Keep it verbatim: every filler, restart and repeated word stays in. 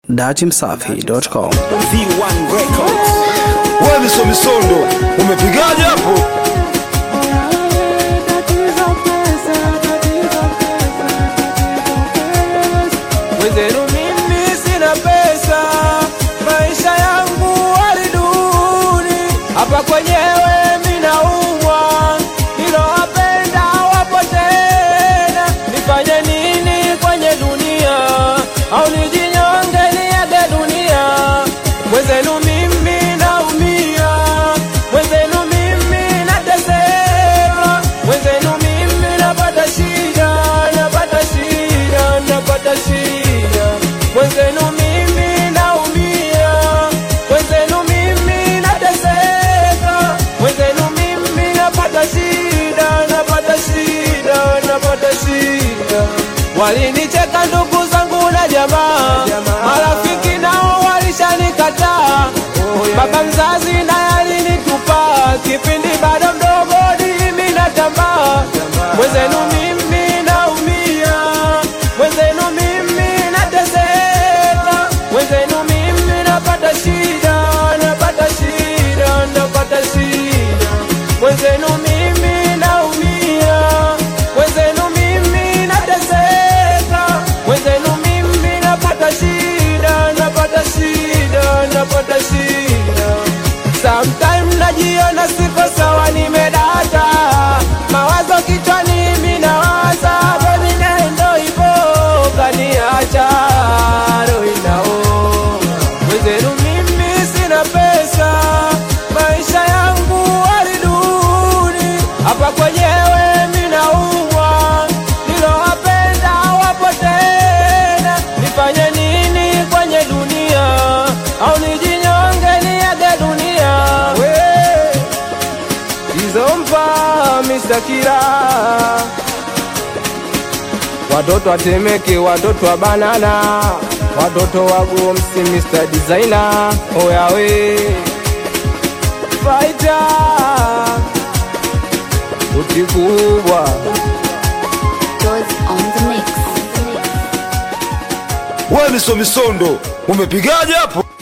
datimsafi dot com. V one Records. Wewe miso misondo, umepigaje hapo? Wenzenu mimi sina pesa, maisha yangu hali duni. Hapa kwenyewe mimi naumwa, nilowapenda wapo tena. Nifanye nini kwenye dunia, au nijinyonge niage dunia? Wenzenu mimi naumia, wenzenu mimi nateseka, wenzenu mimi napata shida, napata shida, napata shida. Wenzenu mimi naumia, wenzenu mimi nateseka, wenzenu mimi napata shida, napata shida, napata shida. Walinicheka ndugu zangu na jamaa, marafiki nao walishanikataa. Baba mzazi naye alinitupa, kipindi bado mdogo mimi natambaa. Wenzenu mimi naumia, wenzenu mimi nateseka, wenzenu mimi napata shida, napata shida, napata shida. Wenzenu mimi naumia, wenzenu mimi nateseka, wenzenu mimi napata shida, napata shida, napata shida. Sometimes najiona siko sawa, nimedata mawazo kichwani, mimi nawaza baby nendo ipo kaniacha roho inao. Wenzenu mimi sina pesa, maisha yangu hali duni. Hapa kwenyewe mimi naumwa, nilowapenda wapo tena. Nifanye nini kwenye dunia, au nijinyonge niage dunia? We Izompa mister Kira, watoto wa Temeke, watoto wa Banana, watoto wa Gomsi, mister Designer. Oya we Fighter utikubwa was on the mix. Wewe miso misondo, umepigaje hapo?